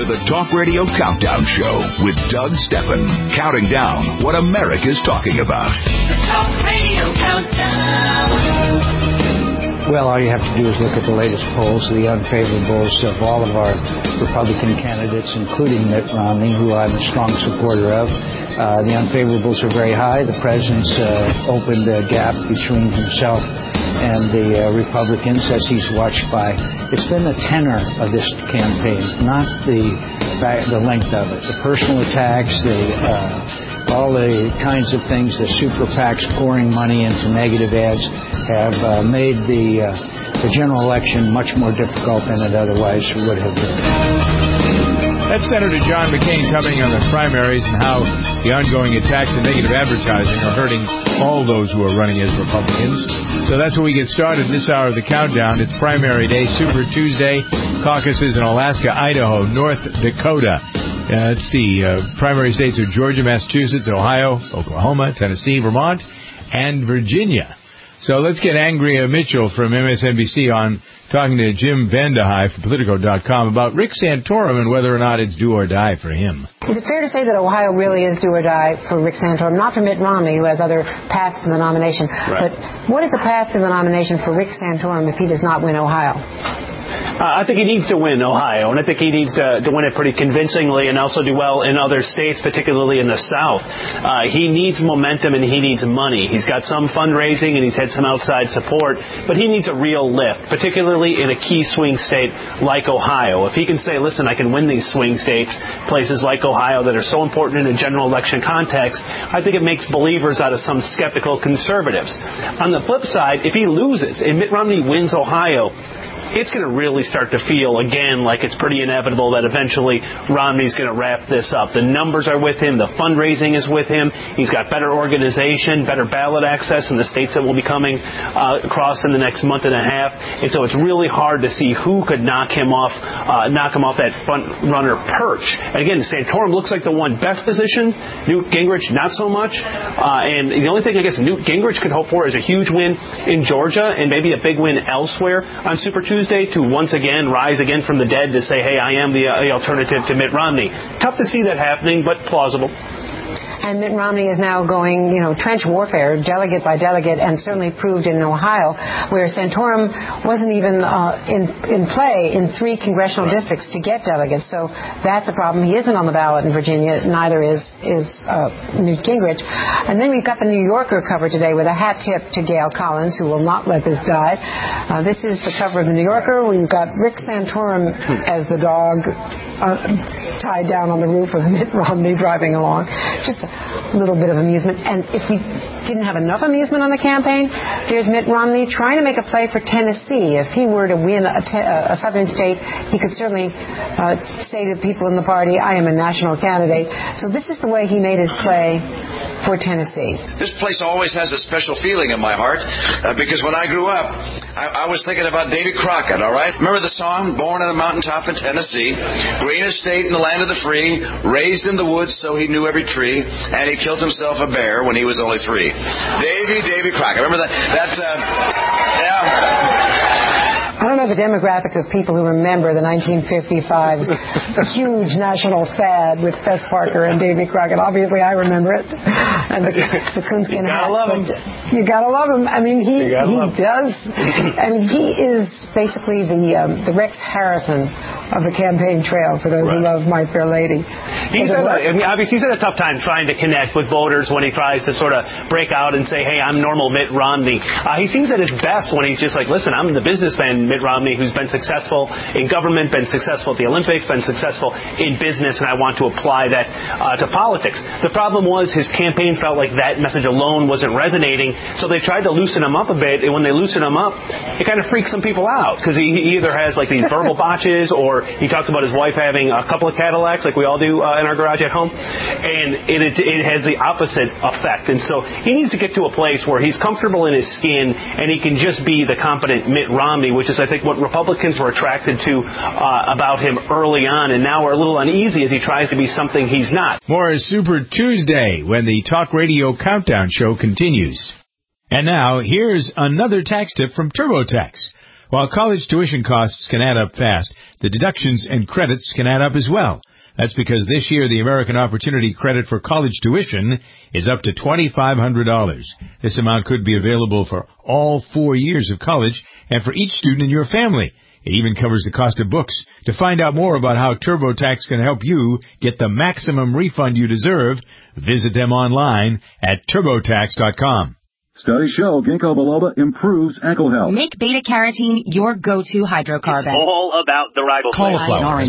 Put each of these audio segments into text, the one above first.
to the Talk Radio Countdown Show with Doug Steffen, counting down what America's talking about. The Talk Radio Countdown. Well, all you have to do is look at the latest polls, the unfavorables of all of our Republican candidates, including Mitt Romney, who I'm a strong supporter of. The unfavorables are very high. The president's opened a gap between himself and the Republicans as he's watched by. It's been the tenor of this campaign, not the length of it. The personal attacks, all the kinds of things, the super PACs pouring money into negative ads have made the general election much more difficult than it otherwise would have been. That's Senator John McCain commenting on the primaries and how the ongoing attacks and negative advertising are hurting all those who are running as Republicans. So that's where we get started this hour of the countdown. It's primary day, Super Tuesday, caucuses in Alaska, Idaho, North Dakota. Let's see, primary states are Georgia, Massachusetts, Ohio, Oklahoma, Tennessee, Vermont, and Virginia. So let's get Andrea Mitchell from MSNBC on talking to Jim Vandehei from Politico.com about Rick Santorum and whether or not it's do or die for him. Is it fair to say that Ohio really is do or die for Rick Santorum? Not for Mitt Romney, who has other paths to the nomination. Right. But what is the path to the nomination for Rick Santorum if he does not win Ohio? I think he needs to win Ohio, and I think he needs to win it pretty convincingly and also do well in other states, particularly in the South. He needs momentum and he needs money. He's got some fundraising and he's had some outside support, but he needs a real lift, particularly in a key swing state like Ohio. If he can say, listen, I can win these swing states, places like Ohio that are so important in a general election context, I think it makes believers out of some skeptical conservatives. On the flip side, if he loses and Mitt Romney wins Ohio, it's going to really start to feel, again, like it's pretty inevitable that eventually Romney's going to wrap this up. The numbers are with him. The fundraising is with him. He's got better organization, better ballot access in the states that will be coming across in the next month and a half. And so it's really hard to see who could knock him off that front runner perch. And again, Santorum looks like the one best positioned. Newt Gingrich, not so much. And the only thing I guess Newt Gingrich could hope for is a huge win in Georgia and maybe a big win elsewhere on Super Tuesday to once again rise again from the dead to say, hey, I am the alternative to Mitt Romney. Tough to see that happening, but plausible. And Mitt Romney is now going, trench warfare, delegate by delegate, and certainly proved in Ohio, where Santorum wasn't even in play in 3 congressional districts to get delegates. So that's a problem. He isn't on the ballot in Virginia. Neither is Newt Gingrich. And then we've got the New Yorker cover today with a hat tip to Gail Collins, who will not let this die. This is the cover of the New Yorker. We've got Rick Santorum as the dog tied down on the roof with Mitt Romney driving along. Just a little bit of amusement. And if we didn't have enough amusement on the campaign, here's Mitt Romney trying to make a play for Tennessee. If he were to win a southern state, he could certainly say to people in the party, I am a national candidate. So this is the way he made his play for Tennessee. This place always has a special feeling in my heart because when I grew up, I was thinking about Davy Crockett, all right? Remember the song, Born on a Mountaintop in Tennessee, greenest state in the land of the free, raised in the woods so he knew every tree, and he killed himself a bear when he was only 3. Davy Crockett. Remember that? Yeah. I don't know the demographic of people who remember the 1955 huge national fad with Fess Parker and Davy Crockett. Obviously, I remember it. And the coonskin hat. You gotta love him. I mean, he does. I mean, he is basically the Rex Harrison of the campaign trail for those who love My Fair Lady. Obviously, he's had a tough time trying to connect with voters when he tries to sort of break out and say, hey, I'm normal Mitt Romney. He seems at his best when he's just like, listen, I'm the businessman Mitt Romney who's been successful in government, been successful at the Olympics, been successful in business, and I want to apply that to politics. The problem was his campaign felt like that message alone wasn't resonating, so they tried to loosen him up a bit, and when they loosen him up, it kind of freaks some people out, because he either has like these verbal botches, or he talks about his wife having a couple of Cadillacs, like we all do in our garage at home, and it has the opposite effect. And so he needs to get to a place where he's comfortable in his skin, and he can just be the competent Mitt Romney, which is, I think, what Republicans were attracted to about him early on, and now are a little uneasy as he tries to be something he's not. More is Super Tuesday when the Talk Radio Countdown Show continues. And now, here's another tax tip from TurboTax. While college tuition costs can add up fast, the deductions and credits can add up as well. That's because this year the American Opportunity Credit for college tuition is up to $2,500. This amount could be available for all 4 years of college and for each student in your family. It even covers the cost of books. To find out more about how TurboTax can help you get the maximum refund you deserve, visit them online at TurboTax.com. Studies show ginkgo biloba improves ankle health. Make beta-carotene your go-to hydrocarbon. It's all about the riboflavin.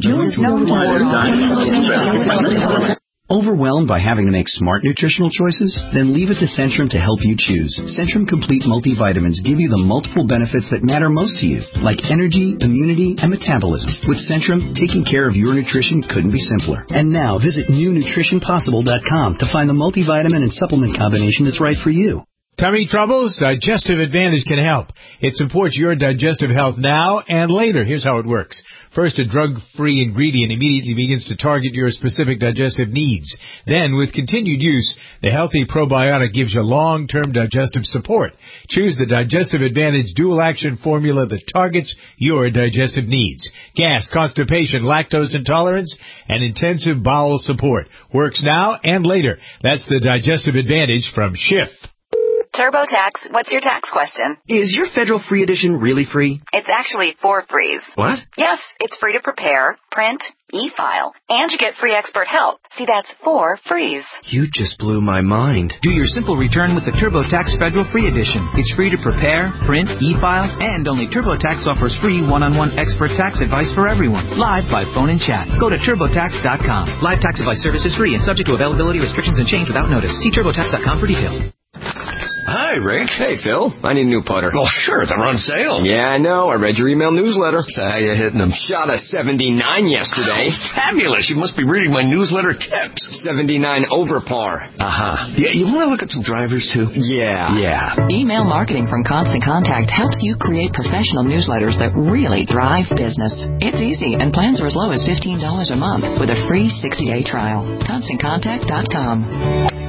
Overwhelmed by having to make smart nutritional choices? Then leave it to Centrum to help you choose. Centrum Complete Multivitamins give you the multiple benefits that matter most to you, like energy, immunity, and metabolism. With Centrum, taking care of your nutrition couldn't be simpler. And now, visit newnutritionpossible.com to find the multivitamin and supplement combination that's right for you. Tummy troubles? Digestive Advantage can help. It supports your digestive health now and later. Here's how it works. First, a drug-free ingredient immediately begins to target your specific digestive needs. Then, with continued use, the healthy probiotic gives you long-term digestive support. Choose the Digestive Advantage dual-action formula that targets your digestive needs. Gas, constipation, lactose intolerance, and intensive bowel support. Works now and later. That's the Digestive Advantage from Schiff. TurboTax, what's your tax question? Is your federal free edition really free? It's actually 4 frees. What? Yes, it's free to prepare, print, e-file, and you get free expert help. See, that's 4 frees. You just blew my mind. Do your simple return with the TurboTax Federal Free Edition. It's free to prepare, print, e-file, and only TurboTax offers free one-on-one expert tax advice for everyone, live by phone and chat. Go to TurboTax.com. Live tax advice service is free and subject to availability restrictions and change without notice. See TurboTax.com for details. Hi, Rick. Hey, Phil. I need a new putter. Well, sure. They're on sale. Yeah, I know. I read your email newsletter. So how you hitting them? Shot a 79 yesterday. Oh, fabulous. You must be reading my newsletter tips. 79 over par. Uh-huh. Yeah, you want to look at some drivers, too? Yeah. Email marketing from Constant Contact helps you create professional newsletters that really drive business. It's easy, and plans are as low as $15 a month with a free 60-day trial. ConstantContact.com.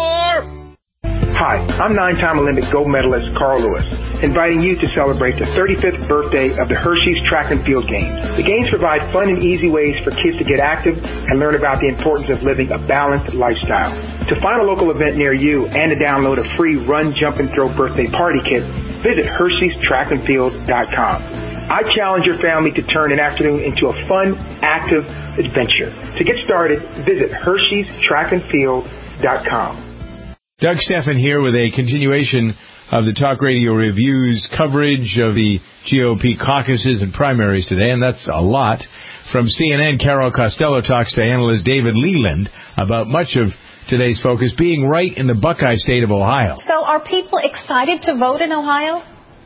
Hi, I'm 9-time Olympic gold medalist Carl Lewis, inviting you to celebrate the 35th birthday of the Hershey's Track and Field Games. The games provide fun and easy ways for kids to get active and learn about the importance of living a balanced lifestyle. To find a local event near you and to download a free run, jump, and throw birthday party kit, visit Hershey'sTrackandField.com. I challenge your family to turn an afternoon into a fun, active adventure. To get started, visit Hershey'sTrackandField.com. Doug Steffen here with a continuation of the Talk Radio Review's coverage of the GOP caucuses and primaries today, and that's a lot. From CNN, Carol Costello talks to analyst David Leland about much of today's focus being right in the Buckeye state of Ohio. So are people excited to vote in Ohio?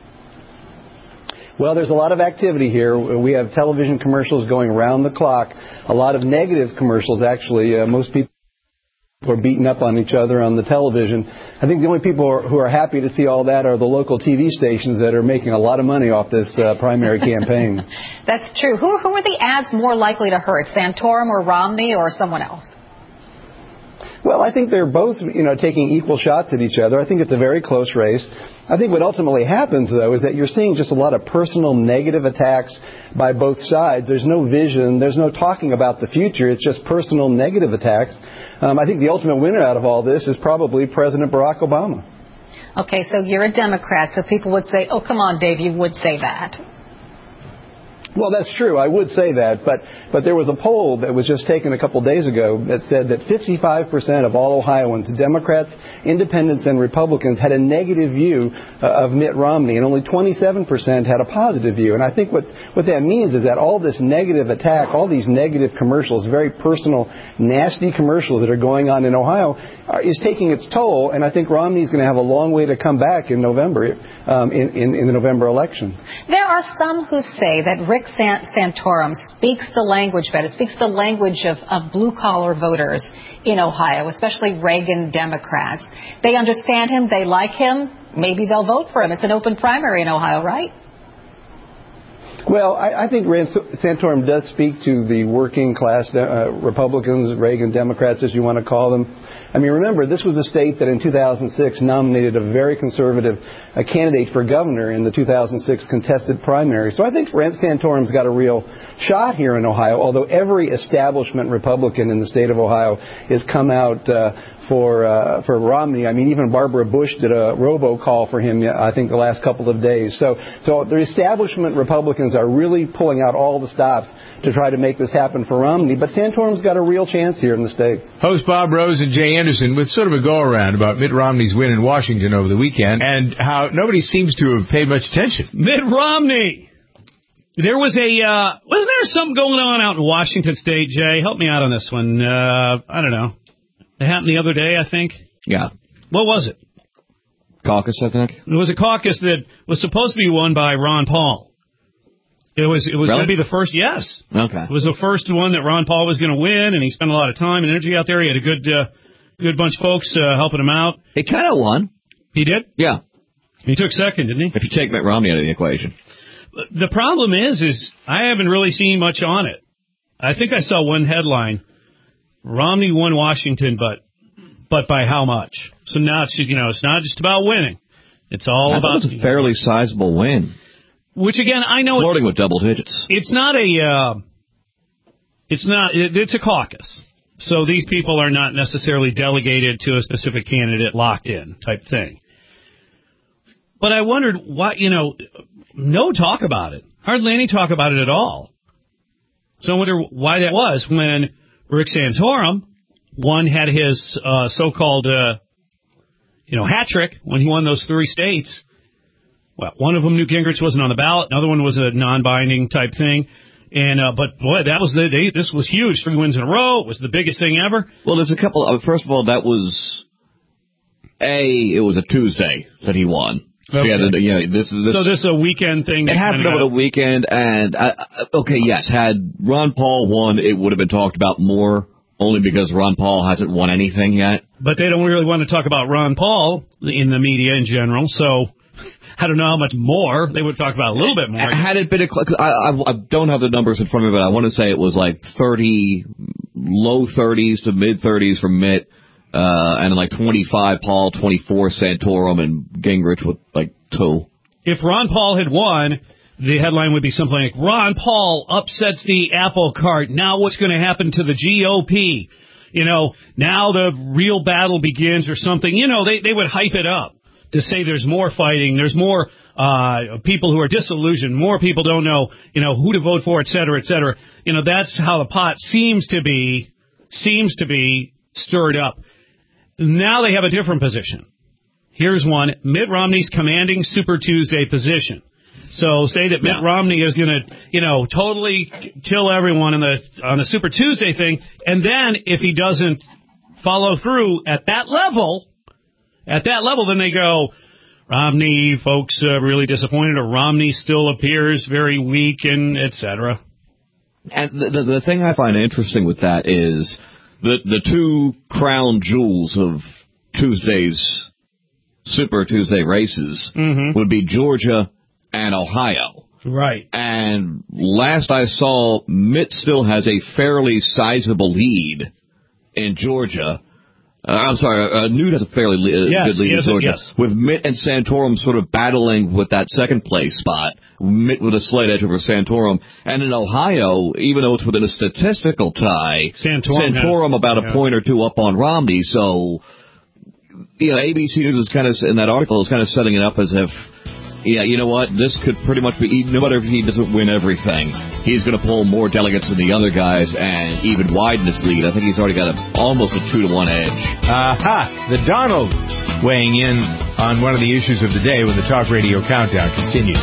Well, there's a lot of activity here. We have television commercials going around the clock, a lot of negative commercials, actually. Most people are beating up on each other on the television. I think the only people who are happy to see all that are the local TV stations that are making a lot of money off this primary campaign. That's true. Who are the ads more likely to hurt, Santorum or Romney or someone else? Well, I think they're both, taking equal shots at each other. I think it's a very close race. I think what ultimately happens, though, is that you're seeing just a lot of personal negative attacks by both sides. There's no vision. There's no talking about the future. It's just personal negative attacks. I think the ultimate winner out of all this is probably President Barack Obama. Okay, so you're a Democrat, so people would say, oh, come on, Dave, you would say that. Well, that's true. I would say that. But there was a poll that was just taken a couple days ago that said that 55% of all Ohioans, Democrats, Independents, and Republicans, had a negative view of Mitt Romney, and only 27% had a positive view. And I think what that means is that all this negative attack, all these negative commercials, very personal, nasty commercials that are going on in Ohio, is taking its toll. And I think Romney's going to have a long way to come back in November, in the November election. There are some who say that Rick Santorum speaks the language better, speaks the language of blue-collar voters in Ohio, especially Reagan Democrats. They understand him. They like him. Maybe they'll vote for him. It's an open primary in Ohio, right? Well, I think Santorum does speak to the working class Republicans, Reagan Democrats, as you want to call them. I mean, remember, this was a state that in 2006 nominated a very conservative candidate for governor in the 2006 contested primary. So I think Santorum's got a real shot here in Ohio, although every establishment Republican in the state of Ohio has come out for Romney. I mean, even Barbara Bush did a robocall for him, I think, the last couple of days. So the establishment Republicans are really pulling out all the stops to try to make this happen for Romney. But Santorum's got a real chance here in the state. Host Bob Rose and Jay Anderson with sort of a go-around about Mitt Romney's win in Washington over the weekend and how nobody seems to have paid much attention. Mitt Romney! There was wasn't there something going on out in Washington State, Jay? Help me out on this one. I don't know. It happened the other day, I think. Yeah. What was it? Caucus, I think. It was a caucus that was supposed to be won by Ron Paul. It was really? going to be the first, yes. Okay. It was the first one that Ron Paul was going to win, and he spent a lot of time and energy out there. He had a good bunch of folks helping him out. He kind of won. He did? Yeah. He took second, didn't he? If you take Mitt Romney out of the equation. The problem is I haven't really seen much on it. I think I saw one headline: Romney won Washington, but by how much? So now it's not just about winning. It's all about. It's a fairly sizable win. Which again, I know flirting with double digits. It's a caucus. So these people are not necessarily delegated to a specific candidate, locked in type thing. But I wondered why, no talk about it. Hardly any talk about it at all. So I wonder why that was when Rick Santorum had his so-called hat trick when he won those 3 states. Well, one of them, Newt Gingrich, wasn't on the ballot. Another one was a non-binding type thing. And but boy, that was this was huge. 3 wins in a row. It was the biggest thing ever. Well, there's a couple. First of all, that was it was a Tuesday that he won. Okay. So this is a weekend thing. It happened over the weekend, and yes, had Ron Paul won, it would have been talked about more. Only because Ron Paul hasn't won anything yet. But they don't really want to talk about Ron Paul in the media in general, so I don't know how much more. They would talk about a little bit more. Had it been I don't have the numbers in front of me, but I want to say it was like 30, low 30s to mid 30s for Mitt, and like 25 Paul, 24 Santorum, and Gingrich with like 2. If Ron Paul had won, the headline would be something like, Ron Paul upsets the apple cart. Now what's going to happen to the GOP? Now the real battle begins or something. They would hype it up to say there's more fighting, there's more people who are disillusioned, more people don't know, who to vote for, et cetera, et cetera. That's how the pot seems to be stirred up. Now they have a different position. Here's one: Mitt Romney's commanding Super Tuesday position. So say that Mitt Romney is going to, totally kill everyone on the Super Tuesday thing, and then if he doesn't follow through at that level, then they go, Romney, folks really disappointed, or Romney still appears very weak, and et cetera. And the thing I find interesting with that is the 2 crown jewels of Tuesday's Super Tuesday races would be Georgia and Ohio. Right. And last I saw, Mitt still has a fairly sizable lead in Georgia. Newt has a fairly good lead in Georgia. With Mitt and Santorum sort of battling with that second place spot. Mitt with a slight edge over Santorum. And in Ohio, even though it's within a statistical tie, Santorum about a point or 2 up on Romney. So, ABC News is kind of, in that article, is kind of setting it up as if, you know what? This could pretty much be, no matter if he doesn't win everything, he's going to pull more delegates than the other guys and even widen his lead. I think he's already got almost a 2-to-1 edge. The Donald weighing in on one of the issues of the day when the Talk Radio Countdown continues.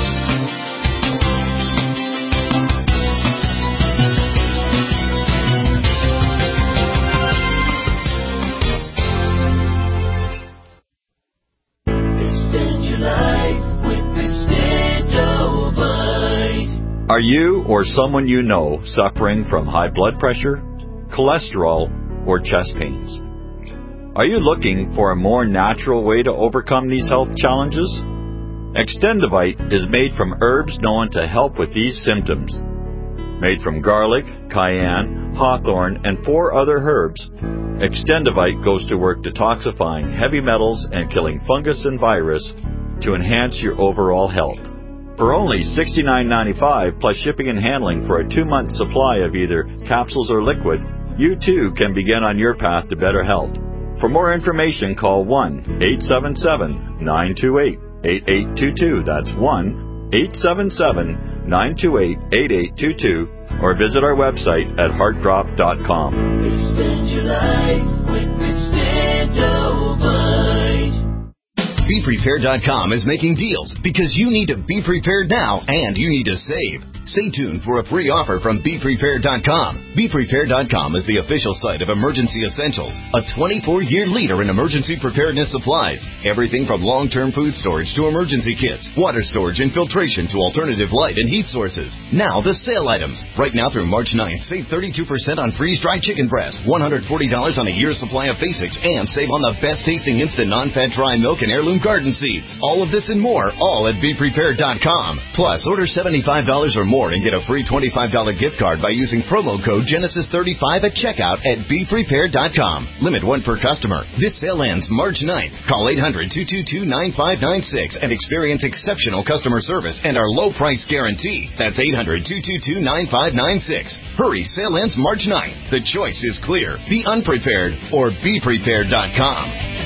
Are you or someone you know suffering from high blood pressure, cholesterol, or chest pains? Are you looking for a more natural way to overcome these health challenges? Extendivite is made from herbs known to help with these symptoms. Made from garlic, cayenne, hawthorn, and 4 other herbs, Extendivite goes to work detoxifying heavy metals and killing fungus and virus to enhance your overall health. For only $69.95 plus shipping and handling for a 2-month supply of either capsules or liquid, you too can begin on your path to better health. For more information, call 1-877-928-8822. That's 1-877-928-8822. Or visit our website at heartdrop.com. Extend your life with Extendovite. BePrepared.com is making deals because you need to be prepared now and you need to save. Stay tuned for a free offer from BePrepared.com. BePrepared.com is the official site of Emergency Essentials, a 24-year leader in emergency preparedness supplies. Everything from long-term food storage to emergency kits, water storage and filtration to alternative light and heat sources. Now the sale items. Right now through March 9th, save 32% on freeze-dried chicken breast, $140 on a year's supply of basics, and save on the best-tasting instant non-fat dry milk and heirloom garden seeds. All of this and more, all at BePrepared.com. Plus, order $75 or more and get a free $25 gift card by using promo code Genesis35 at checkout at BePrepared.com. Limit 1 per customer. This sale ends March 9th. Call 800-222-9596 and experience exceptional customer service and our low price guarantee. That's 800-222-9596. Hurry, sale ends March 9th. The choice is clear. Be unprepared or BePrepared.com.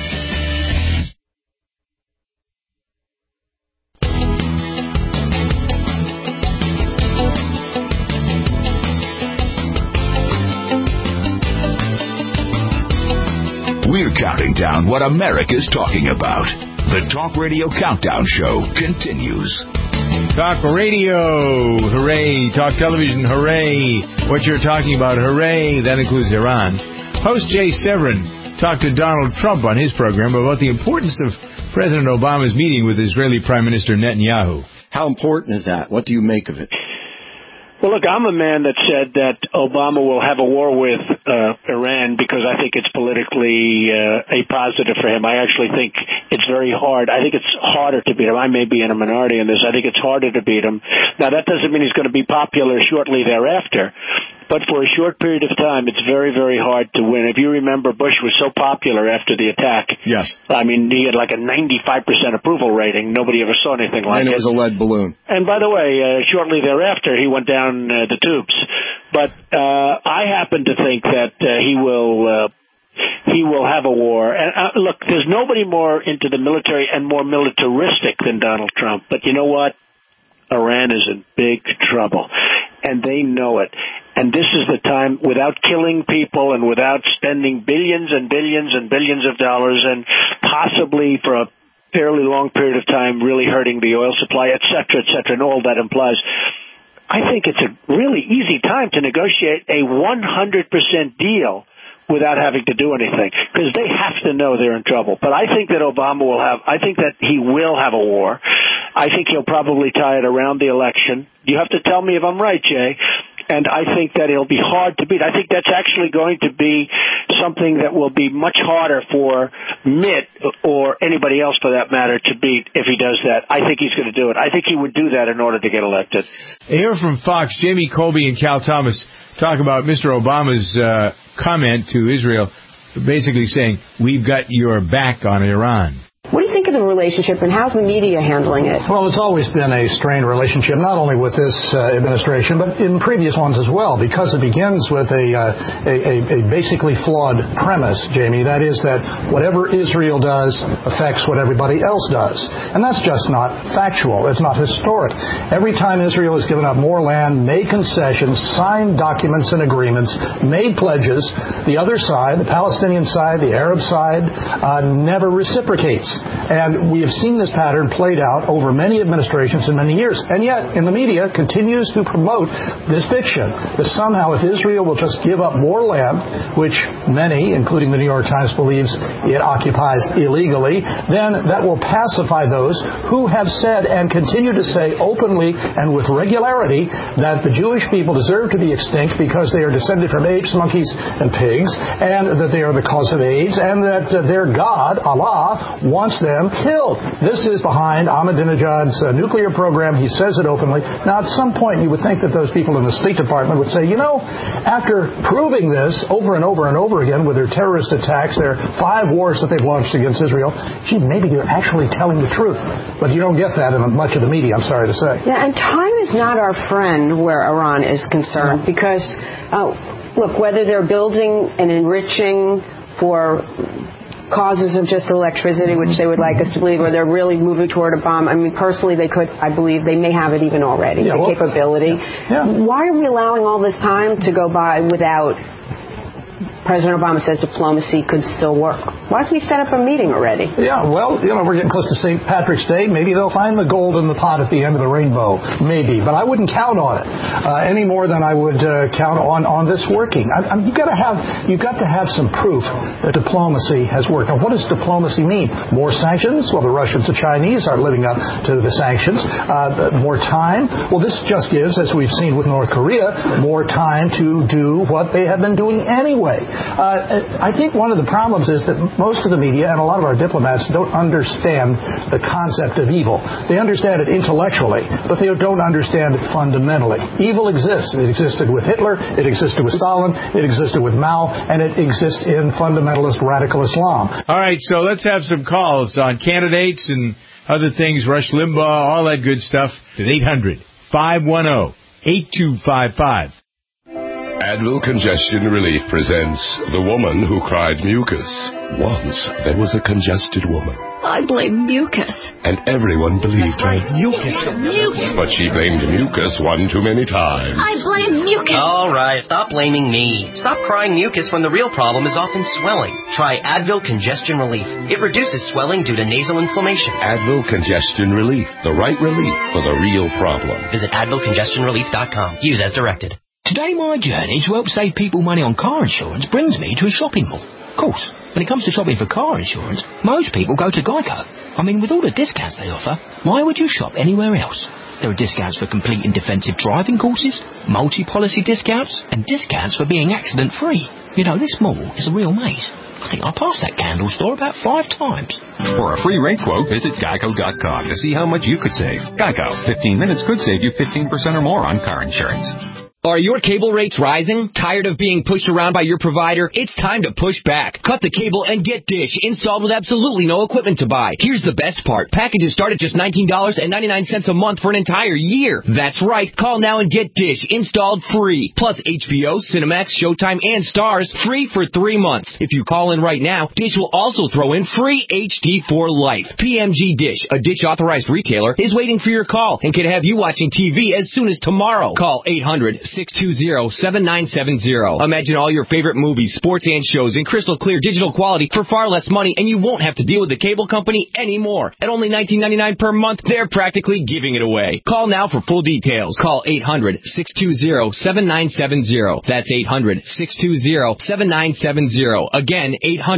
We're counting down what America's talking about. The Talk Radio Countdown Show continues. Talk radio, hooray. Talk television, hooray. What you're talking about, hooray. That includes Iran. Host Jay Severin talked to Donald Trump on his program about the importance of President Obama's meeting with Israeli Prime Minister Netanyahu. How important is that? What do you make of it? Well, look, I'm a man that said that Obama will have a war with Iran because I think it's politically a positive for him. I actually think it's very hard. I think it's harder to beat him. I may be in a minority in this. I think it's harder to beat him. Now, that doesn't mean he's going to be popular shortly thereafter. But for a short period of time, it's very, very hard to win. If you remember, Bush was so popular after the attack. Yes. I mean, he had like a 95% approval rating. Nobody ever saw anything like it. And it was a lead balloon. And by the way, shortly thereafter, he went down the tubes. But I happen to think that he will have a war. And look, there's nobody more into the military and more militaristic than Donald Trump. But you know what? Iran is in big trouble, and they know it. And this is the time, without killing people and without spending billions and billions and billions of dollars and possibly for a fairly long period of time really hurting the oil supply, et cetera, and all that implies. I think it's a really easy time to negotiate a 100% deal without having to do anything, because they have to know they're in trouble. But I think that I think that he will have a war. I think he'll probably tie it around the election. You have to tell me if I'm right, Jay. And I think that it'll be hard to beat. I think that's actually going to be something that will be much harder for Mitt or anybody else, for that matter, to beat if he does that. I think he's going to do it. I think he would do that in order to get elected. Here from Fox, Jamie Colby and Cal Thomas talk about Mr. Obama's comment to Israel, basically saying, we've got your back on Iran. What do you think of the relationship, and how's the media handling it? Well, it's always been a strained relationship, not only with this administration, but in previous ones as well, because it begins with a basically flawed premise, Jamie. That is that whatever Israel does affects what everybody else does. And that's just not factual. It's not historic. Every time Israel has given up more land, made concessions, signed documents and agreements, made pledges, the other side, the Palestinian side, the Arab side, never reciprocates. And we have seen this pattern played out over many administrations and many years. And yet, in the media, continues to promote this fiction that somehow if Israel will just give up more land, which many, including the New York Times, believes it occupies illegally, then that will pacify those who have said and continue to say openly and with regularity that the Jewish people deserve to be extinct because they are descended from apes, monkeys, and pigs, and that they are the cause of AIDS, and that their God, Allah, wants wants them killed. This is behind Ahmadinejad's nuclear program. He says it openly. Now, at some point, you would think that those people in the State Department would say, after proving this over and over and over again with their terrorist attacks, their 5 wars that they've launched against Israel, maybe you're actually telling the truth. But you don't get that in much of the media, I'm sorry to say. Yeah, and time is not our friend where Iran is concerned because, look, whether they're building and enriching for causes of just electricity, which they would like us to believe, or they're really moving toward a bomb. I mean, personally, they could, I believe, they may have it even already, capability. Yeah. Why are we allowing all this time to go by without... President Obama says diplomacy could still work. Why doesn't he set up a meeting already? Yeah, well, we're getting close to St. Patrick's Day. Maybe they'll find the gold in the pot at the end of the rainbow. Maybe. But I wouldn't count on it any more than I would count on this working. You've got to have some proof that diplomacy has worked. Now, what does diplomacy mean? More sanctions? Well, the Russians and Chinese aren't living up to the sanctions. More time? Well, this just gives, as we've seen with North Korea, more time to do what they have been doing anyway. I think one of the problems is that most of the media and a lot of our diplomats don't understand the concept of evil. They understand it intellectually, but they don't understand it fundamentally. Evil exists. It existed with Hitler, it existed with Stalin, it existed with Mao, and it exists in fundamentalist radical Islam. All right, so let's have some calls on candidates and other things, Rush Limbaugh, all that good stuff, at 800-510-8255. Advil Congestion Relief presents The Woman Who Cried Mucus. Once there was a congested woman. I blame mucus. And everyone believed her. Mucus. But she blamed mucus one too many times. I blame mucus. All right, stop blaming me. Stop crying mucus when the real problem is often swelling. Try Advil Congestion Relief. It reduces swelling due to nasal inflammation. Advil Congestion Relief. The right relief for the real problem. Visit AdvilCongestionRelief.com. Use as directed. Today my journey to help save people money on car insurance brings me to a shopping mall. Of course, when it comes to shopping for car insurance, most people go to Geico. I mean, with all the discounts they offer, why would you shop anywhere else? There are discounts for complete and defensive driving courses, multi-policy discounts, and discounts for being accident-free. This mall is a real maze. I think I passed that candle store about 5 times. For a free rate quote, visit Geico.com to see how much you could save. Geico, 15 minutes could save you 15% or more on car insurance. Are your cable rates rising? Tired of being pushed around by your provider? It's time to push back. Cut the cable and get Dish installed with absolutely no equipment to buy. Here's the best part. Packages start at just $19.99 a month for an entire year. That's right. Call now and get Dish installed free. Plus HBO, Cinemax, Showtime, and Stars free for 3 months. If you call in right now, Dish will also throw in free HD for life. PMG Dish, a Dish authorized retailer, is waiting for your call and can have you watching TV as soon as tomorrow. Call 800-620-7970. Imagine all your favorite movies, sports, and shows in crystal clear digital quality for far less money, and you won't have to deal with the cable company anymore. At only $19.99 per month, they're practically giving it away. Call now for full details. Call 800-620-7970. That's 800-620-7970. Again,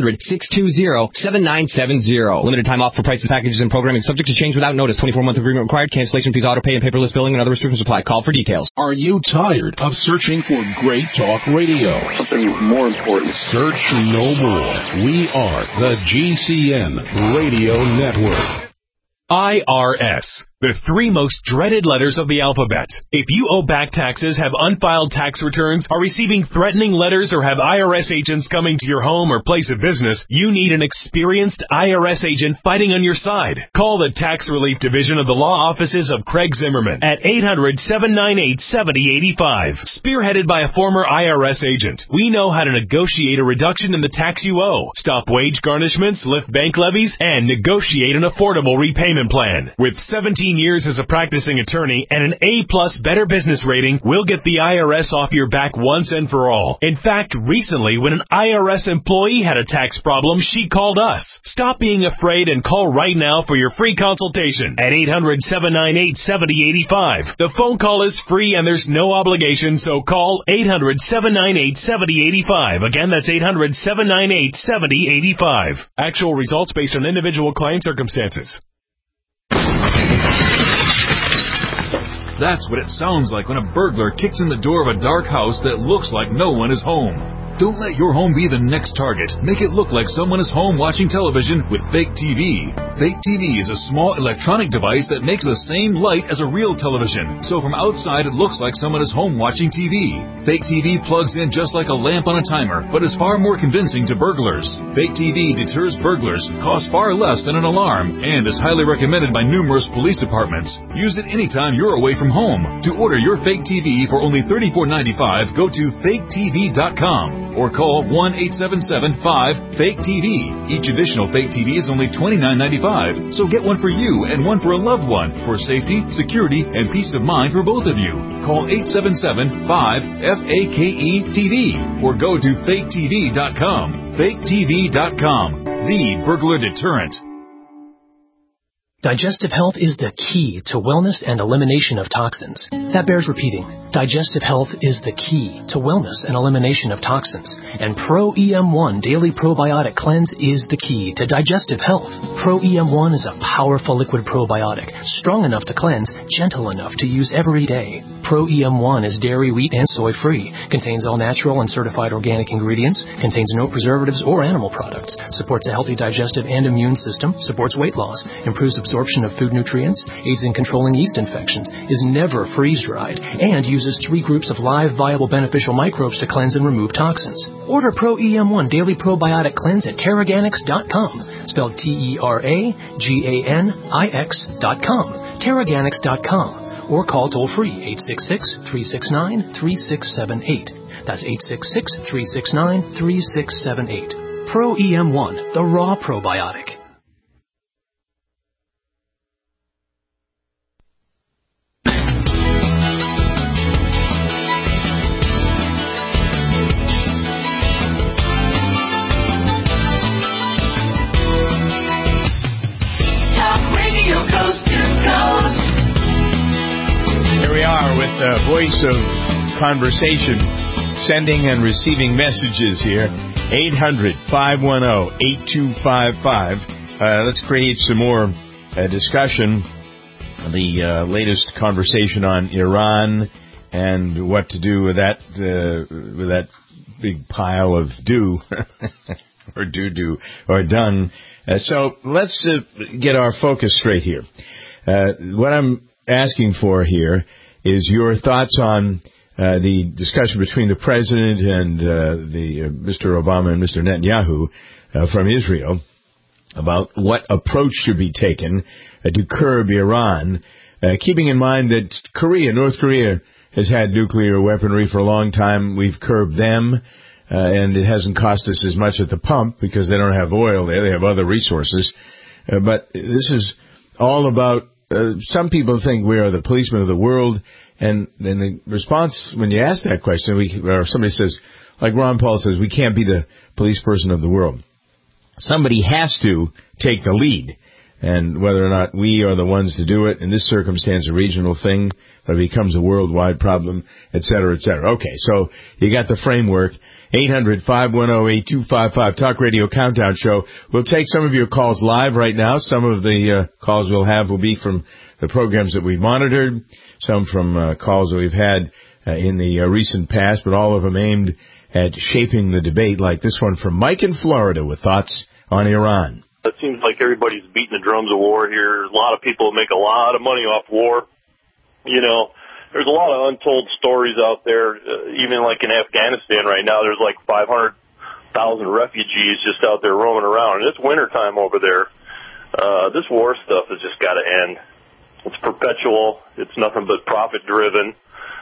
800-620-7970. Limited time offer for prices, packages, and programming subject to change without notice. 24-month agreement required. Cancellation fees, auto pay, and paperless billing, and other restrictions apply. Call for details. Are you tired of searching for great talk radio? Something more important. Search no more. We are the GCN Radio Network. IRS, the 3 most dreaded letters of the alphabet. If you owe back taxes, have unfiled tax returns, are receiving threatening letters, or have IRS agents coming to your home or place of business, you need an experienced IRS agent fighting on your side. Call the Tax Relief Division of the Law Offices of Craig Zimmerman at 800-798-7085. Spearheaded by a former IRS agent, we know how to negotiate a reduction in the tax you owe, stop wage garnishments, lift bank levies, and negotiate an affordable repayment plan. With 17 years as a practicing attorney and an A-plus Better Business rating, we'll get the IRS off your back once and for all. In fact, recently, when an IRS employee had a tax problem, she called us. Stop being afraid and call right now for your free consultation at 800-798-7085. The phone call is free and there's no obligation, so call 800-798-7085. Again, that's 800-798-7085. Actual results based on individual client circumstances. That's what it sounds like when a burglar kicks in the door of a dark house that looks like no one is home. Don't let your home be the next target. Make it look like someone is home watching television with Fake TV. Fake TV is a small electronic device that makes the same light as a real television. So from outside, it looks like someone is home watching TV. Fake TV plugs in just like a lamp on a timer, but is far more convincing to burglars. Fake TV deters burglars, costs far less than an alarm, and is highly recommended by numerous police departments. Use it anytime you're away from home. To order your Fake TV for only $34.95, go to faketv.com. or call 1-877-5-FAKE-TV. Each additional Fake TV is only $29.95, so get one for you and one for a loved one for safety, security, and peace of mind for both of you. Call 877-5-FAKE-TV or go to faketv.com. faketv.com, the burglar deterrent. Digestive health is the key to wellness and elimination of toxins. That bears repeating. Digestive health is the key to wellness and elimination of toxins. And Pro EM1 Daily Probiotic Cleanse is the key to digestive health. Pro EM1 is a powerful liquid probiotic, strong enough to cleanse, gentle enough to use every day. Pro EM1 is dairy, wheat, and soy-free, contains all natural and certified organic ingredients, contains no preservatives or animal products, supports a healthy digestive and immune system, supports weight loss, improves absorption of food nutrients, aids in controlling yeast infections, is never freeze-dried, and uses 3 groups of live, viable, beneficial microbes to cleanse and remove toxins. Order Pro EM1 Daily Probiotic Cleanse at Terraganix.com, spelled TerraGanix.com, Terraganix.com, or call toll-free 866-369-3678. That's 866-369-3678. Pro EM1, the raw probiotic. With the voice of conversation, sending and receiving messages here. 800-510-8255. Let's create some more discussion. The latest conversation on Iran and what to do with that big pile of do or doo-doo or dung. So let's get our focus straight here. What I'm asking for here is your thoughts on the discussion between the president and Mr. Obama and Mr. Netanyahu from Israel about what approach should be taken to curb Iran, keeping in mind that North Korea has had nuclear weaponry for a long time. We've curbed them, and it hasn't cost us as much at the pump because they don't have oil there. They have other resources. But this is all about some people think we are the policemen of the world, and then the response when you ask that question, or somebody says, like Ron Paul says, we can't be the police person of the world. Somebody has to take the lead, and whether or not we are the ones to do it, in this circumstance, a regional thing, but it becomes a worldwide problem, et cetera, et cetera. Okay, so you got the framework. 800-510-8255, Talk Radio Countdown Show. We'll take some of your calls live right now. Some of the calls we'll have will be from the programs that we've monitored, some from calls that we've had in the recent past, but all of them aimed at shaping the debate, like this one from Mike in Florida with thoughts on Iran. It seems like everybody's beating the drums of war here. A lot of people make a lot of money off war. You know, there's a lot of untold stories out there, even like in Afghanistan right now. There's like 500,000 refugees just out there roaming around. And it's wintertime over there. This war stuff has just got to end. It's perpetual. It's nothing but profit-driven.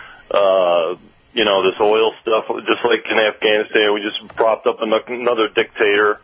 You know, this oil stuff, just like in Afghanistan, we just propped up another dictator.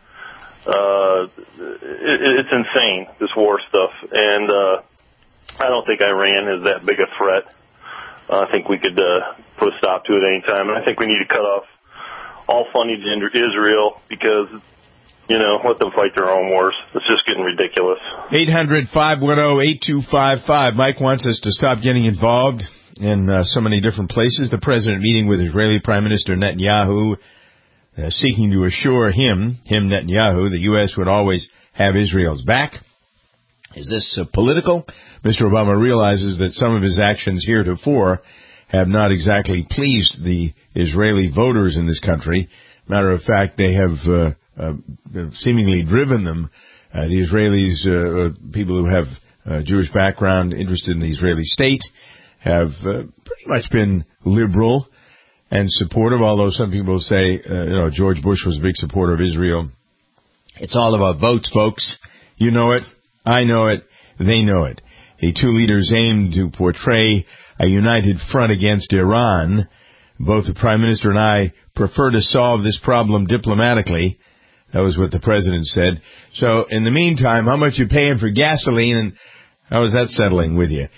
It's insane, this war stuff. And I don't think Iran is that big a threat. I think we could put a stop to it any time. And I think we need to cut off all funding to Israel because, you know, let them fight their own wars. It's just getting ridiculous. 800-510-8255. Mike wants us to stop getting involved in so many different places. The president meeting with Israeli Prime Minister Netanyahu, seeking to assure him, Netanyahu, the U.S. would always have Israel's back. Is this political? Mr. Obama realizes that some of his actions heretofore have not exactly pleased the Israeli voters in this country, Matter of fact, they have seemingly driven them. The Israelis, people who have Jewish background, interested in the Israeli state, have pretty much been liberal and supportive, although some people say, George Bush was a big supporter of Israel. It's all about votes, folks. You know it. I know it. They know it. The two leaders aim to portray a united front against Iran. Both the Prime Minister and I prefer to solve this problem diplomatically. That was what the President said. So, in the meantime, how much you paying for gasoline, and how is that settling with you?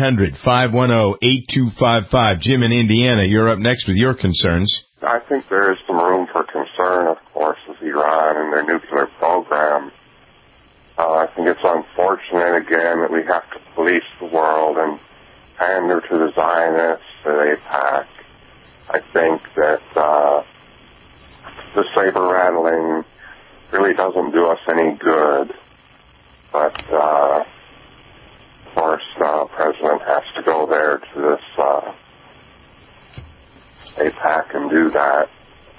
800-510-8255. Jim in Indiana, you're up next with your concerns. I think there is some room for concern, of course, with Iran and their nuclear program. I think it's unfortunate, again, that we have to police the world and pander to the Zionists, to AIPAC. I think that the saber-rattling really doesn't do us any good. But, of course, the President has to go there to this AIPAC and do that.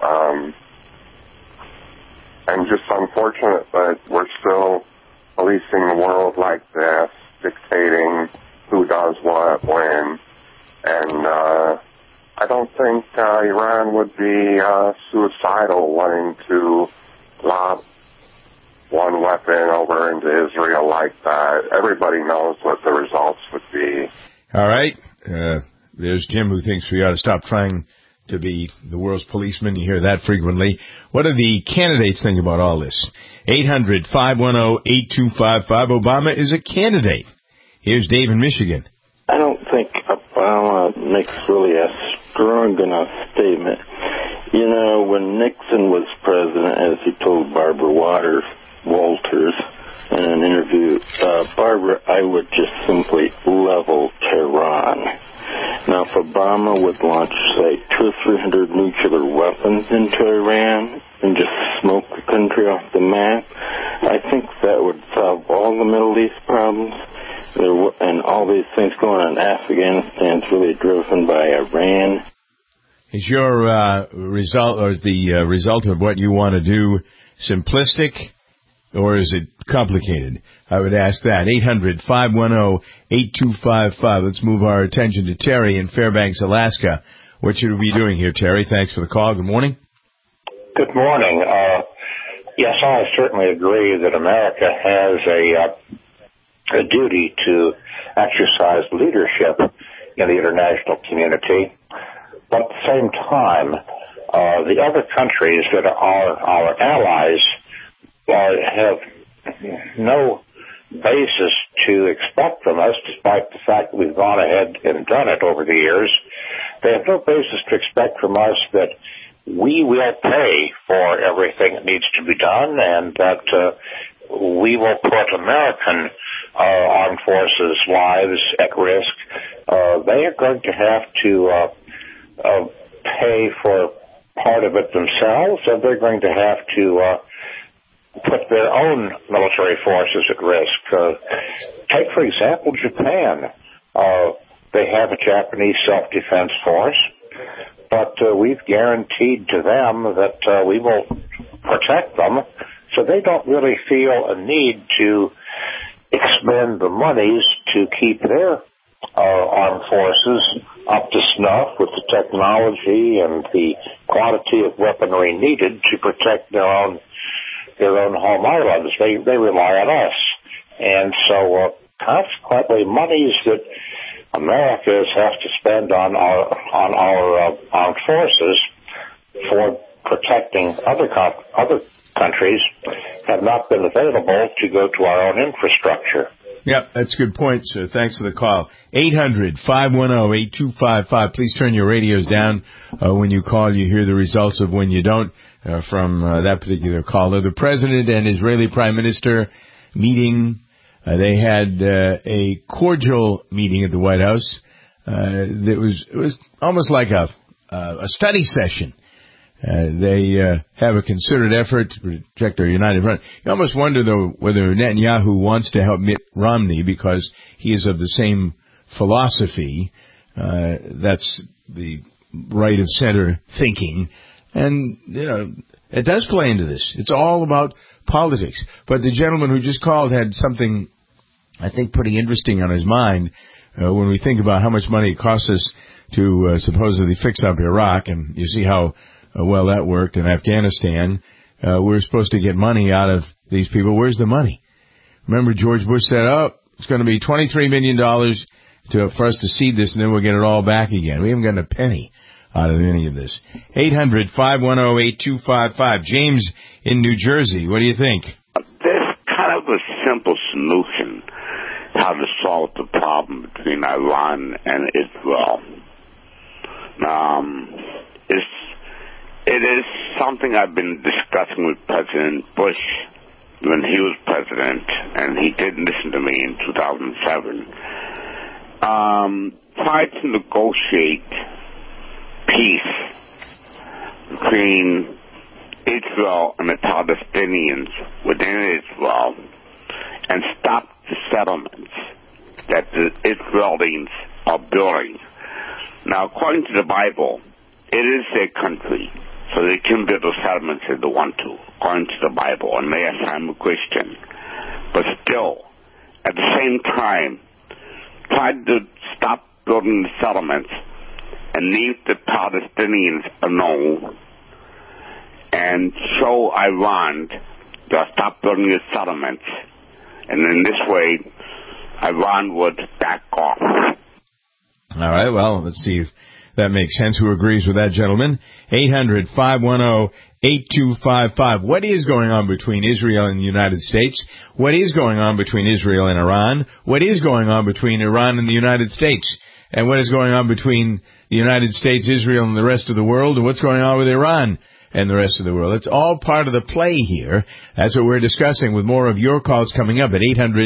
And just unfortunate that we're still policing the world like this, dictating who does what, when. And I don't think Iran would be suicidal wanting to lob one weapon over into Israel like that. Everybody knows what the results would be. All right. There's Jim, who thinks we ought to stop trying to be the world's policeman. You hear that frequently. What do the candidates think about all this? 800-510-8255. Obama is a candidate. Here's Dave in Michigan. I don't think Obama makes really a strong enough statement. When Nixon was president, as he told Barbara Walters in an interview, Barbara, I would just simply level Tehran. Now, if Obama would launch, say, 200 or 300 nuclear weapons into Iran and just smoke the country off the map, I think that would solve all the Middle East problems. And all these things going on in Afghanistan is really driven by Iran. Is your result, or is the result of what you want to do simplistic, or is it complicated? I would ask that. 800-510-8255. Let's move our attention to Terry in Fairbanks, Alaska. What should we be doing here, Terry? Thanks for the call. Good morning. Good morning. Yes, I certainly agree that America has a duty to exercise leadership in the international community. But at the same time, the other countries that are our allies have no basis to expect from us, despite the fact that we've gone ahead and done it over the years. They have no basis to expect from us that we will pay for everything that needs to be done, and that we will put American armed forces' lives at risk. They are going to have to pay for part of it themselves, and they're going to have to put their own military forces at risk. Take, for example, Japan. They have a Japanese self-defense force, but we've guaranteed to them that we will protect them, so they don't really feel a need to expend the monies to keep their armed forces up to snuff with the technology and the quantity of weaponry needed to protect their own home islands. They rely on us. And so consequently, monies that America has to spend on our armed forces for protecting other countries have not been available to go to our own infrastructure. Yep, that's a good point, sir. Thanks for the call. 800-510-8255. Please turn your radios down when you call. You hear the results of when you don't from that particular caller. The President and Israeli Prime Minister meeting. They had a cordial meeting at the White House. It was almost like a study session. They have a concerted effort to protect their united front. You almost wonder, though, whether Netanyahu wants to help Mitt Romney because he is of the same philosophy. That's the right-of-center thinking. And, it does play into this. It's all about politics. But the gentleman who just called had something, I think, pretty interesting on his mind when we think about how much money it costs us to supposedly fix up Iraq. And you see how well that worked in Afghanistan. We're supposed to get money out of these people. Where's the money? Remember, George Bush said, it's going to be $23 million for us to seed this, and then we'll get it all back again. We haven't gotten a penny out of any of this. 800-510-8255. James in New Jersey, what do you think? There's kind of a simple solution how to solve the problem between Iran and Israel. It is something I've been discussing with President Bush when he was president, and he didn't listen to me in 2007. Try to negotiate peace between Israel and the Palestinians within Israel and stop the settlements that the Israelis are building. Now, according to the Bible, it is their country, so they can build the settlements if they want to, according to the Bible, and yes, I'm a Christian. But still, at the same time, try to stop building the settlements and leave the Palestinians alone and show Iran to stop building the settlements. And in this way, Iran would back off. All right, well, let's see if that makes sense. Who agrees with that gentleman? 800-510-8255. What is going on between Israel and the United States? What is going on between Israel and Iran? What is going on between Iran and the United States? And what is going on between the United States, Israel, and the rest of the world? And what's going on with Iran and the rest of the world? It's all part of the play here. That's what we're discussing with more of your calls coming up at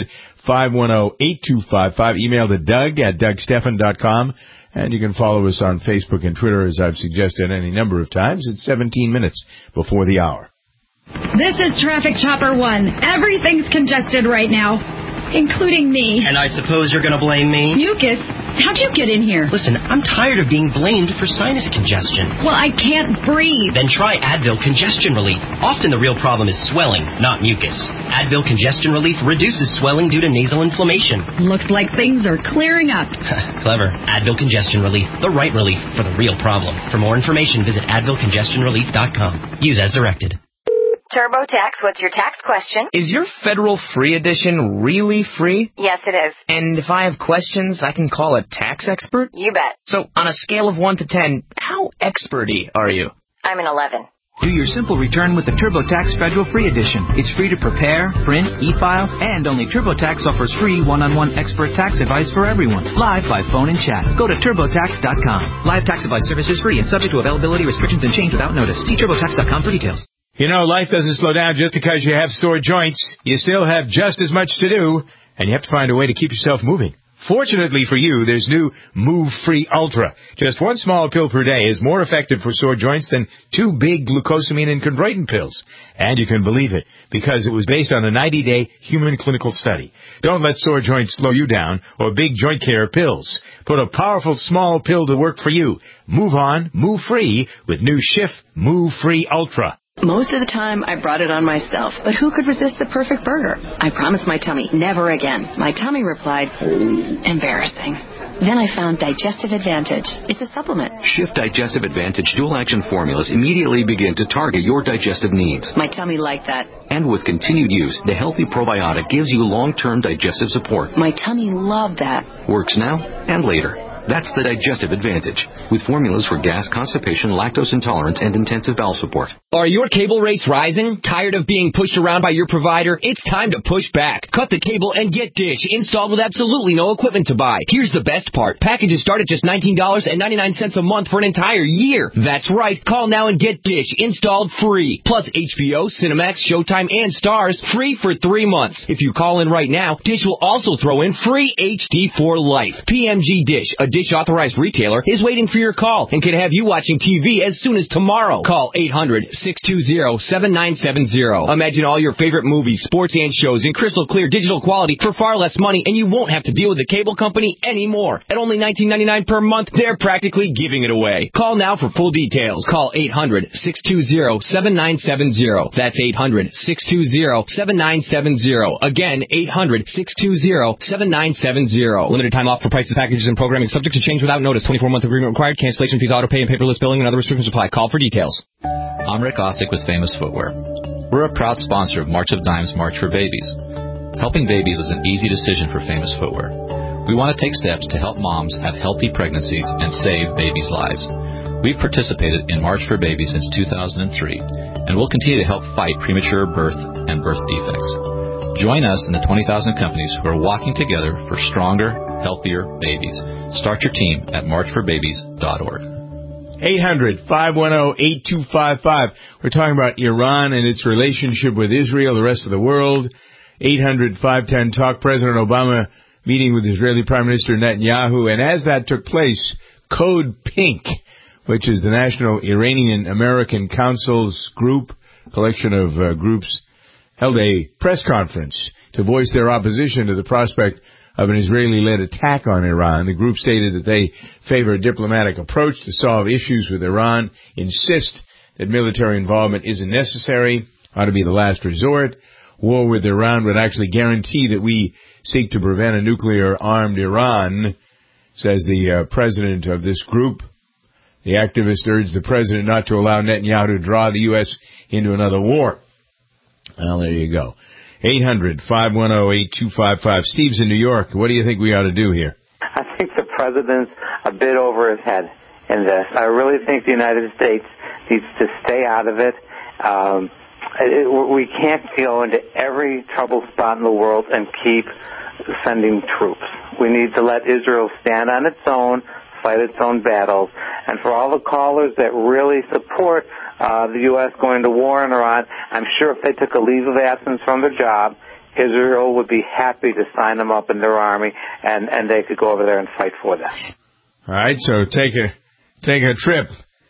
800-510-8255. Email to Doug@DougStephan.com. And you can follow us on Facebook and Twitter, as I've suggested any number of times. It's 17 minutes before the hour. This is Traffic Chopper 1. Everything's congested right now, including me. And I suppose you're going to blame me? Mucus, how'd you get in here? Listen, I'm tired of being blamed for sinus congestion. Well, I can't breathe. Then try Advil Congestion Relief. Often the real problem is swelling, not mucus. Advil Congestion Relief reduces swelling due to nasal inflammation. Looks like things are clearing up. Clever. Advil Congestion Relief. The right relief for the real problem. For more information, visit AdvilCongestionRelief.com. Use as directed. TurboTax, what's your tax question? Is your federal free edition really free? Yes, it is. And if I have questions, I can call a tax expert? You bet. So, on a scale of 1 to 10, how expert-y are you? I'm an 11. Do your simple return with the TurboTax Federal Free Edition. It's free to prepare, print, e-file, and only TurboTax offers free one-on-one expert tax advice for everyone, live by phone and chat. Go to TurboTax.com. Live tax advice service is free and subject to availability, restrictions, and change without notice. See TurboTax.com for details. You know, life doesn't slow down just because you have sore joints. You still have just as much to do, and you have to find a way to keep yourself moving. Fortunately for you, there's new Move Free Ultra. Just one small pill per day is more effective for sore joints than 2 big glucosamine and chondroitin pills. And you can believe it, because it was based on a 90-day human clinical study. Don't let sore joints slow you down or big joint care pills. Put a powerful small pill to work for you. Move on, move free with new Schiff Move Free Ultra. Most of the time, I brought it on myself, but who could resist the perfect burger? I promised my tummy, never again. My tummy replied, embarrassing. Then I found Digestive Advantage. It's a supplement. Schiff Digestive Advantage dual-action formulas immediately begin to target your digestive needs. My tummy liked that. And with continued use, the Healthy Probiotic gives you long-term digestive support. My tummy loved that. Works now and later. That's the Digestive Advantage, with formulas for gas, constipation, lactose intolerance, and intensive bowel support. Are your cable rates rising? Tired of being pushed around by your provider? It's time to push back. Cut the cable and get Dish installed with absolutely no equipment to buy. Here's the best part. Packages start at just $19.99 a month for an entire year. That's right. Call now and get Dish installed free. Plus HBO, Cinemax, Showtime, and Stars free for 3 months. If you call in right now, Dish will also throw in free HD for life. PMG Dish, a Dish authorized retailer, is waiting for your call and can have you watching TV as soon as tomorrow. Call 800-620-7970. Imagine all your favorite movies, sports, and shows in crystal clear digital quality for far less money, and you won't have to deal with the cable company anymore. At only $19.99 per month, they're practically giving it away. Call now for full details. Call 800-620-7970. That's 800-620-7970. Again, 800-620-7970. Limited time offer for prices, packages, and programming subject to change without notice. 24-month agreement required. Cancellation fees, auto pay, and paperless billing and other restrictions apply. Call for details. I'm Rick Ossick with Famous Footwear. We're a proud sponsor of March of Dimes March for Babies. Helping babies is an easy decision for Famous Footwear. We want to take steps to help moms have healthy pregnancies and save babies' lives. We've participated in March for Babies since 2003, and we'll continue to help fight premature birth and birth defects. Join us in the 20,000 companies who are walking together for stronger, healthier babies. Start your team at marchforbabies.org. 800-510-8255. We're talking about Iran and its relationship with Israel, the rest of the world. 800-510-TALK. President Obama meeting with Israeli Prime Minister Netanyahu. And as that took place, Code Pink, which is the National Iranian American Council's group, collection of groups, held a press conference to voice their opposition to the prospect of an Israeli-led attack on Iran. The group stated that they favor a diplomatic approach to solve issues with Iran, insist that military involvement isn't necessary, ought to be the last resort. War with Iran would actually guarantee that we seek to prevent a nuclear-armed Iran, says the president of this group. The activist urged the president not to allow Netanyahu to draw the U.S. into another war. Well, there you go. 800-510-8255. Steve's in New York. What do you think we ought to do here? I think the president's a bit over his head in this. I really think the United States needs to stay out of it. We can't go into every trouble spot in the world and keep sending troops. We need to let Israel stand on its own, fight its own battles. And for all the callers that really support the U.S. going to war in Iran, I'm sure if they took a leave of absence from their job, Israel would be happy to sign them up in their army, and they could go over there and fight for them. All right, so take a trip.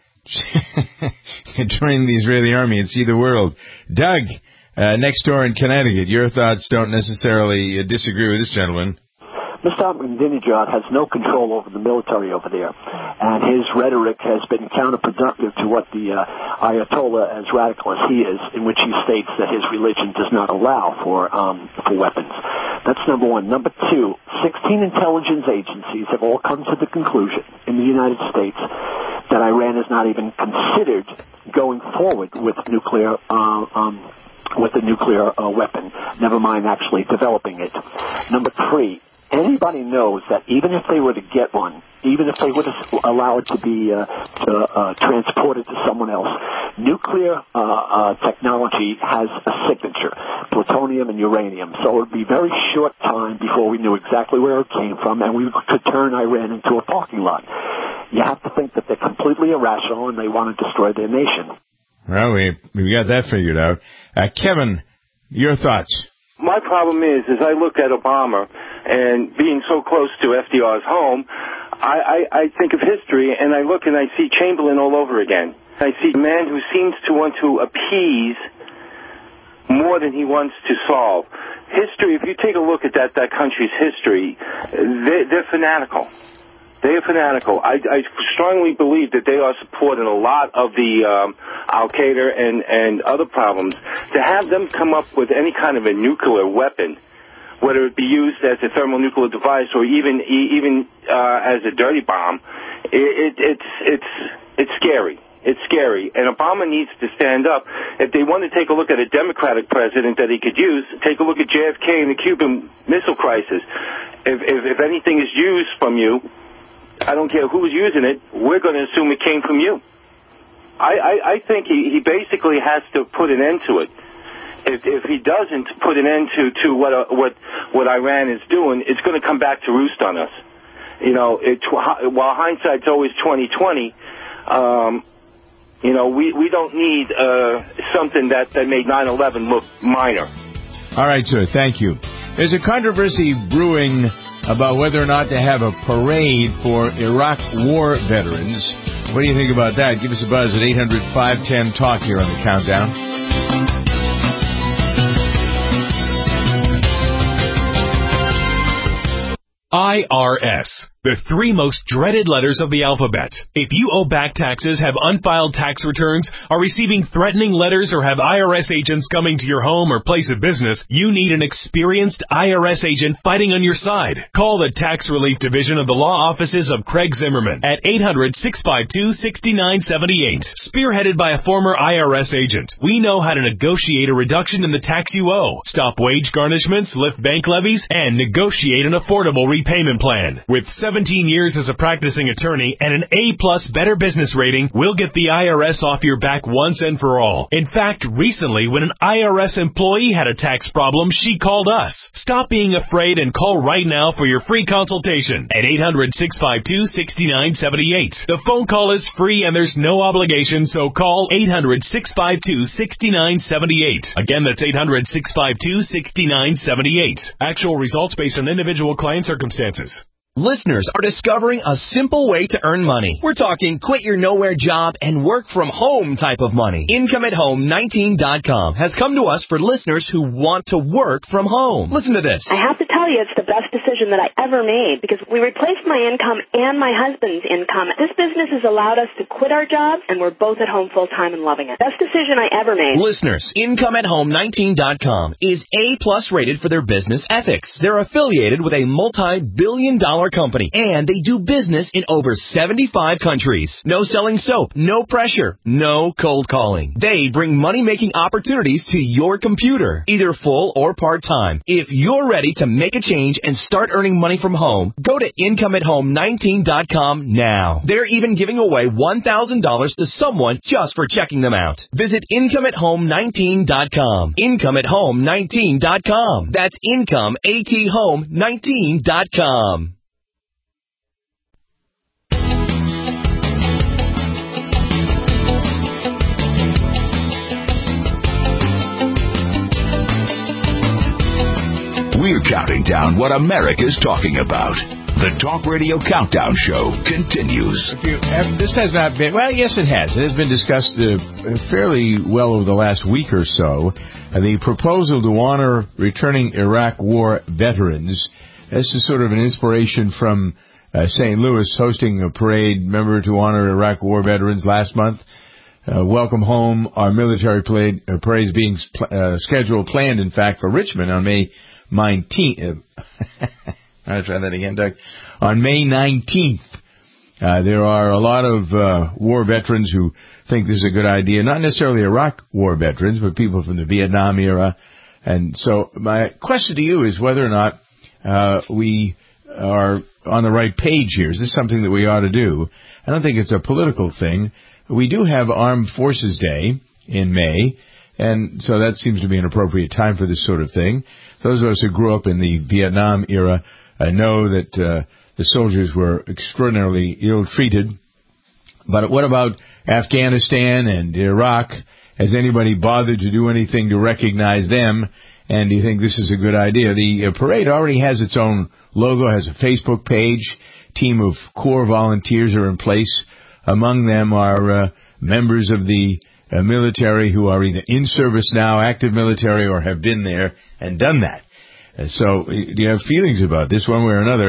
Join the Israeli army and see the world. Doug, next door in Connecticut, your thoughts don't necessarily disagree with this gentleman. Mr. Ahmadinejad has no control over the military over there, and his rhetoric has been counterproductive to what the Ayatollah, as radical as he is, in which he states that his religion does not allow for weapons. That's number one. Number two, 16 intelligence agencies have all come to the conclusion in the United States that Iran is not even considered going forward with nuclear with a nuclear weapon, never mind actually developing it. Number three, anybody knows that even if they were to get one, even if they were to allow it to be transported to someone else, nuclear technology has a signature, plutonium and uranium. So it would be very short time before we knew exactly where it came from, and we could turn Iran into a parking lot. You have to think that they're completely irrational and they want to destroy their nation. Well, we got that figured out. Kevin, your thoughts? My problem is I look at Obama and being so close to FDR's home, I think of history and I look and I see Chamberlain all over again. I see a man who seems to want to appease more than he wants to solve. History, if you take a look at that country's history, they're fanatical. They are fanatical. I strongly believe that they are supporting a lot of the Al-Qaeda and other problems. To have them come up with any kind of a nuclear weapon, whether it be used as a thermonuclear device or even as a dirty bomb, it's scary. It's scary. And Obama needs to stand up. If they want to take a look at a Democratic president that he could use, take a look at JFK and the Cuban Missile Crisis. If anything is used from you, I don't care who's using it, we're going to assume it came from you. I think he basically has to put an end to it. If he doesn't put an end to what Iran is doing, it's going to come back to roost on us. You know, while hindsight's always 20/20, we don't need something that made 9/11 look minor. All right, sir. Thank you. There's a controversy brewing about whether or not to have a parade for Iraq War veterans. What do you think about that? Give us a buzz at 800-510-TALK here on the Countdown. IRS, the three most dreaded letters of the alphabet. If you owe back taxes, have unfiled tax returns, are receiving threatening letters, or have IRS agents coming to your home or place of business, you need an experienced IRS agent fighting on your side. Call the Tax Relief Division of the law offices of Craig Zimmerman at 800-652-6978. Spearheaded by a former IRS agent, we know how to negotiate a reduction in the tax you owe, stop wage garnishments, lift bank levies, and negotiate an affordable repayment plan. With 17 years as a practicing attorney and an A-plus Better Business rating, we'll get the IRS off your back once and for all. In fact, recently, when an IRS employee had a tax problem, she called us. Stop being afraid and call right now for your free consultation at 800-652-6978. The phone call is free and there's no obligation, so call 800-652-6978. Again, that's 800-652-6978. Actual results based on individual client circumstances. Listeners are discovering a simple way to earn money. We're talking quit your nowhere job and work from home type of money. IncomeAtHome19.com has come to us for listeners who want to work from home. Listen to this. I have to tell you, it's the best decision that I ever made because we replaced my income and my husband's income. This business has allowed us to quit our jobs, and we're both at home full time and loving it. Best decision I ever made. Listeners, IncomeAtHome19.com is A-plus rated for their business ethics. They're affiliated with a multi-billion-dollar company, and they do business in over 75 countries. No selling soap, no pressure, no cold calling. They bring money-making opportunities to your computer, either full or part-time. If you're ready to make a change and start earning money from home, go to IncomeAtHome19.com now. They're even giving away $1,000 to someone just for checking them out. Visit IncomeAtHome19.com. IncomeAtHome19.com. That's IncomeAtHome19.com. We're counting down what America's talking about. The Talk Radio Countdown Show continues. This has not been, well, yes, it has. It has been discussed fairly well over the last week or so. The proposal to honor returning Iraq War veterans. This is sort of an inspiration from St. Louis hosting a parade, remember, to honor Iraq War veterans last month. Welcome home. Our military parade is being planned, in fact, for Richmond on May 19th. I'll try that again, Doug. On May 19th, there are a lot of war veterans who think this is a good idea. Not necessarily Iraq war veterans, but people from the Vietnam era. And so my question to you is whether or not we are on the right page here. Is this something that we ought to do? I don't think it's a political thing. We do have Armed Forces Day in May, and so that seems to be an appropriate time for this sort of thing. Those of us who grew up in the Vietnam era know that the soldiers were extraordinarily ill-treated. But what about Afghanistan and Iraq? Has anybody bothered to do anything to recognize them? And do you think this is a good idea? The parade already has its own logo, has a Facebook page. Team of Corps volunteers are in place. Among them are members of the military who are either in service now, active military, or have been there and done that. So do you have feelings about this one way or another?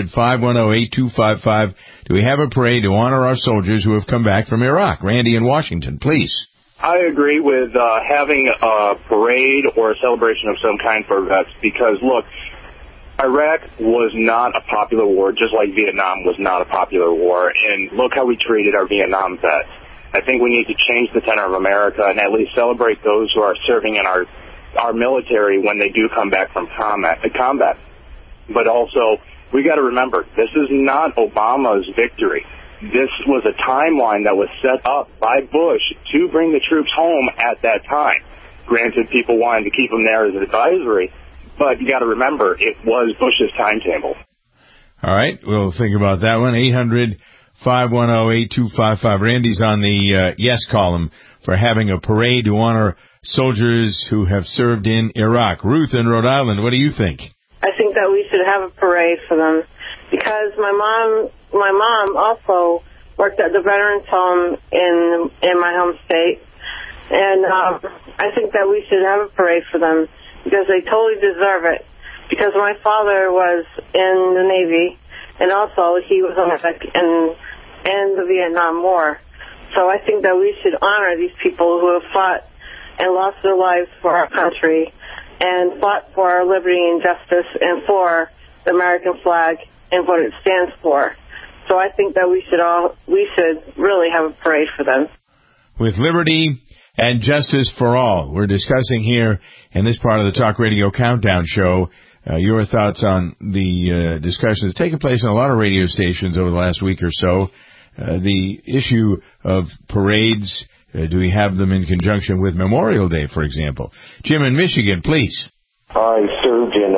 800-510-8255. Do we have a parade to honor our soldiers who have come back from Iraq? Randy in Washington, please. I agree with having a parade or a celebration of some kind for vets because, look, Iraq was not a popular war, just like Vietnam was not a popular war, and look how we treated our Vietnam vets. I think we need to change the tenor of America and at least celebrate those who are serving in our military when they do come back from combat. But also, we got to remember, this is not Obama's victory. This was a timeline that was set up by Bush to bring the troops home at that time. Granted, people wanted to keep them there as an advisory, but you got to remember, it was Bush's timetable. All right, we'll think about that one. 800-510-8255. Randy's on the yes column for having a parade to honor soldiers who have served in Iraq. Ruth in Rhode Island, what do you think? I think that we should have a parade for them, because my mom also worked at the Veterans Home in my home state, and I think that we should have a parade for them because they totally deserve it. Because my father was in the Navy, and also he was on in the Vietnam War. So I think that we should honor these people who have fought and lost their lives for our country and fought for our liberty and justice and for the American flag and what it stands for. So I think that we should really have a parade for them. With liberty and justice for all, we're discussing here in this part of the Talk Radio Countdown Show your thoughts on the discussions taking place in a lot of radio stations over the last week or so. The issue of parades, do we have them in conjunction with Memorial Day, for example? Jim in Michigan, please. I served in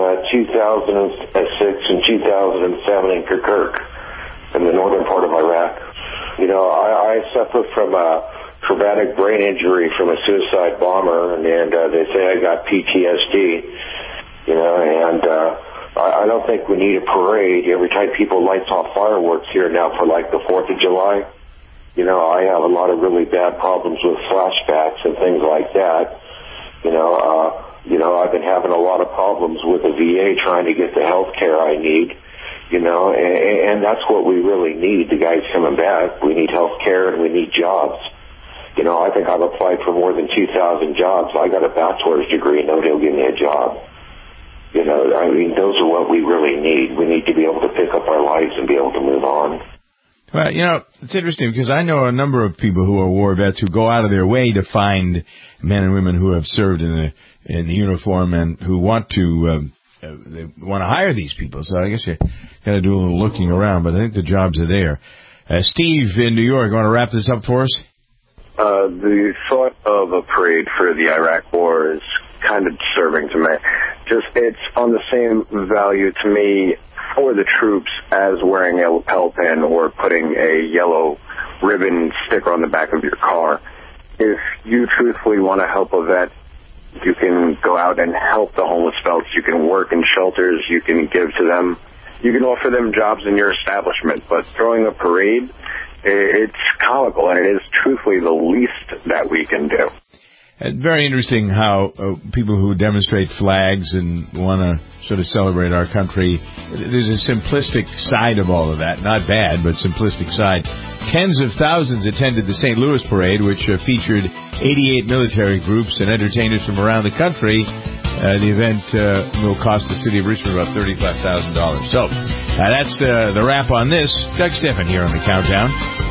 2006 and 2007 in Kirkuk, in the northern part of Iraq. You know, I suffer from a traumatic brain injury from a suicide bomber, and they say I got PTSD. You know, and I don't think we need a parade every time people lights off fireworks here now for like the 4th of July. You know, I have a lot of really bad problems with flashbacks and things like that. You know, I've been having a lot of problems with the VA trying to get the health care I need. You know, and that's what we really need, the guys coming back. We need health care and we need jobs. You know, I think I've applied for more than 2,000 jobs. I got a bachelor's degree and nobody will give me a job. You know, I mean, those are what we really need. We need to be able to pick up our lives and be able to move on. Well, you know, it's interesting because I know a number of people who are war vets who go out of their way to find men and women who have served in the uniform and who want to they want to hire these people. So I guess you got to do a little looking around, but I think the jobs are there. Steve in New York, want to wrap this up for us? The thought of a parade for the Iraq War is kind of disturbing to me. Just, it's on the same value to me for the troops as wearing a lapel pin or putting a yellow ribbon sticker on the back of your car. If you truthfully want to help a vet, you can go out and help the homeless vets. You can work in shelters. You can give to them. You can offer them jobs in your establishment. But throwing a parade, it's comical, and it is truthfully the least that we can do. It's very interesting how people who demonstrate flags and want to sort of celebrate our country, there's a simplistic side of all of that. Not bad, but simplistic side. Tens of thousands attended the St. Louis parade, which featured 88 military groups and entertainers from around the country. The event will cost the city of Richmond about $35,000. So that's the wrap on this. Doug Stephan here on the Countdown.